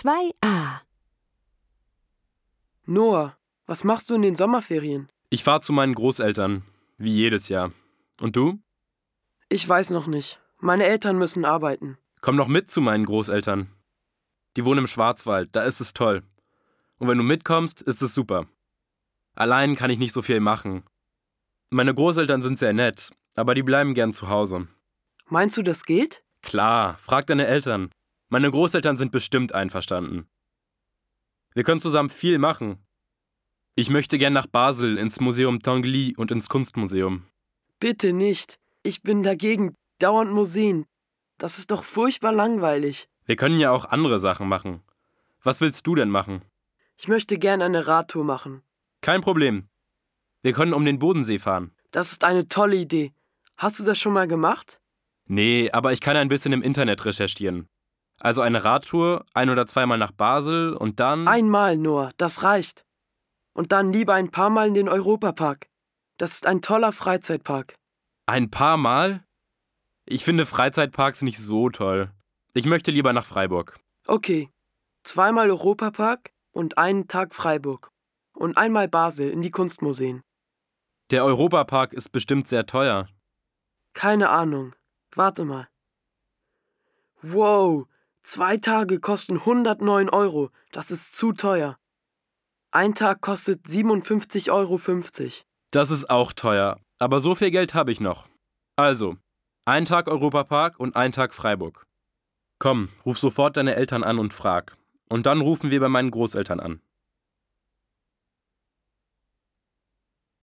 2a. Noah, was machst du in den Sommerferien? Ich fahre zu meinen Großeltern, wie jedes Jahr. Und du? Ich weiß noch nicht. Meine Eltern müssen arbeiten. Komm doch mit zu meinen Großeltern. Die wohnen im Schwarzwald, da ist es toll. Und wenn du mitkommst, ist es super. Allein kann ich nicht so viel machen. Meine Großeltern sind sehr nett, aber die bleiben gern zu Hause. Meinst du, das geht? Klar, frag deine Eltern. Meine Großeltern sind bestimmt einverstanden. Wir können zusammen viel machen. Ich möchte gern nach Basel, ins Museum Tinguely und ins Kunstmuseum. Bitte nicht. Ich bin dagegen. Dauernd Museen. Das ist doch furchtbar langweilig. Wir können ja auch andere Sachen machen. Was willst du denn machen? Ich möchte gern eine Radtour machen. Kein Problem. Wir können um den Bodensee fahren. Das ist eine tolle Idee. Hast du das schon mal gemacht? Nee, aber ich kann ein bisschen im Internet recherchieren. Also eine Radtour, 1- oder 2-mal nach Basel und dann... Einmal, Noah, das reicht. Und dann lieber ein paar Mal in den Europapark. Das ist ein toller Freizeitpark. Ein paar Mal? Ich finde Freizeitparks nicht so toll. Ich möchte lieber nach Freiburg. Okay, 2-mal Europapark und einen Tag Freiburg. Und einmal Basel in die Kunstmuseen. Der Europapark ist bestimmt sehr teuer. Keine Ahnung. Warte mal. Wow, 2 Tage kosten 109 €. Das ist zu teuer. Ein Tag kostet 57,50 €. Das ist auch teuer, aber so viel Geld habe ich noch. Also, 1 Tag Europapark und 1 Tag Freiburg. Komm, ruf sofort deine Eltern an und frag. Und dann rufen wir bei meinen Großeltern an.